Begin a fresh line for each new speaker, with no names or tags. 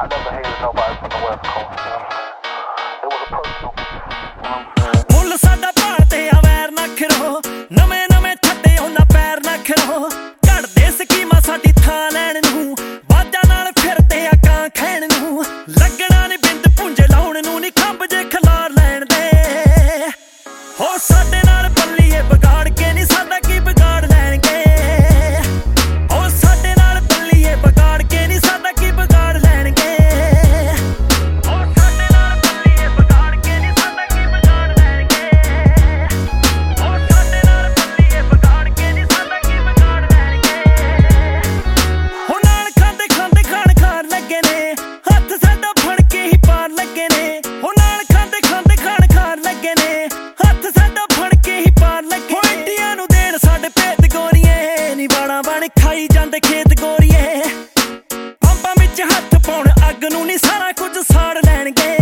never hated nobody from the West Coast, you know what I'm saying? It was a personal, you know what I'm saying?
ਮੁੱਲ ਸਾਡਾ ਭਾਲਦੇ ਆ ਵੈਰ ਨਾ ਖਰੋ ਨਵੇਂ ਨਵੇਂ ਠੱਡੇ ਉਹਨਾਂ ਪੈਰ ਨਾ ਖਰੋ ਘੜਦੇ ਸਕੀਮਾਂ ਸਾਡੀ ਥਾਂ ਲੈਣ ਨੂੰ ਬਾਜਾਂ ਨਾਲ ਫਿਰਦੇ ਆ ਕਾਂ ਖੈਣ ਨੂੰ ਲੱਗਣਾ ਨੀ ਬਿੰਦ ਪੁੰਜੇ ਲਾਉਣ ਨੂੰ ਨੀ ਖੰਭ ਜੇ ਖਲਾਰ ਲੈਣ ਦੇ ਹੋ ਸਾਡੇ ਨਾਲ ਬੱਲੀਏ ਵਿਗਾੜ ਕੇ ਨੀ ਸਾਡਾ ਕੀ ਵਿਗਾੜ ਲੈਣਗੇ ਹੋ ਸਾਡੇ ਨਾਲ ਬੱਲੀਏ ਵਿਗਾੜ ਕੇ ਨੀ ਸਾਡਾ ਕੀ ਵਿਗਾੜ ਲੈਣਗੇ ਹੋ ਸਾਡੇ ਨਾਲ ਬੱਲੀਏ ਵਿਗਾੜ ਕੇ ਨੀ ਸਾਡਾ ਕੀ ਵਿਗਾੜ ਲੈਣਗੇ ਹੋ ਸਾਡੇ ਨਾਲ ਬੱਲੀਏ ਵਿਗਾੜ ਕੇ ਨੀ ਸਾਡਾ ਕੀ ਵਿਗਾੜ ਲੈਣਗੇ ਹੋ ਨਾਲ ਖਾਂਦੇ ਖਾਂਦੇ ਖਾਣ ਲੱਗੇ ਨੇ ਹੱਥ ਸਾਡਾ ਫੜ ਕੇ ਹੀ ਪਾਰ ਲੱਗੇ ਨੇ ਹੋ ਨਾਲ ਖਾਂਦੇ ਖਾਂਦੇ ਖਾਣ ਲੱਗੇ ਨੇ ਹੱਥ ਸਾਡਾ ਫੜ ਕੇ ਹੀ ਪਾਰ ਲੱਗੇ ਹੋ ਇੰਡੀਆ ਨੂੰ ਦੇਣ ਸਾਡੇ ਭੇਤ ਗੋਰੀਏ ਨੀ ਬਾਣਾ ਬਣ ਖਾਈ ਜਾਂਦੇ ਖੇਤ ਗੋਰੀਏ ਪੰਪਾਂ ਵਿੱਚ ਹੱਥ ਪਾਉਣ ਅੱਗ ਨੂੰ ਨੀ ਸਾਰਾ ਕੁਝ ਸਾੜ ਲੈਣਗੇ